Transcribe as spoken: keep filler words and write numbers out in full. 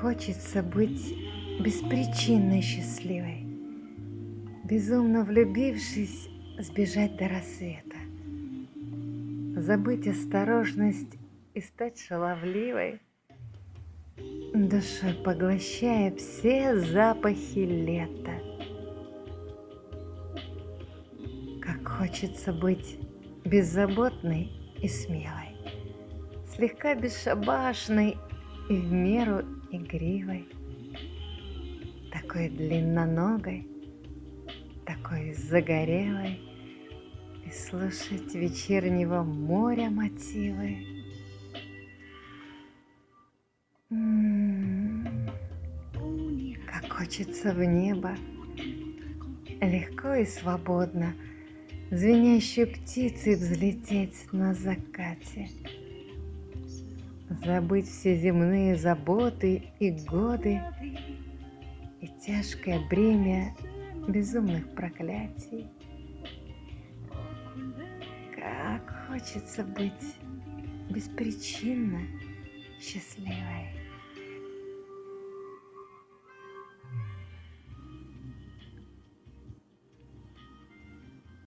хочется быть беспричинно счастливой, безумно влюбившись, сбежать до рассвета, забыть осторожность и стать шаловливой, душой поглощая все запахи лета. Как хочется быть беззаботной и смелой, слегка бесшабашной и в меру игривой, такой длинноногой, такой загорелой, и слушать вечернего моря мотивы. М-м-м, как хочется в небо, легко и свободно, звенящей птицей взлететь на закате, забыть все земные заботы и годы и тяжкое бремя безумных проклятий. Как хочется быть беспричинно счастливой.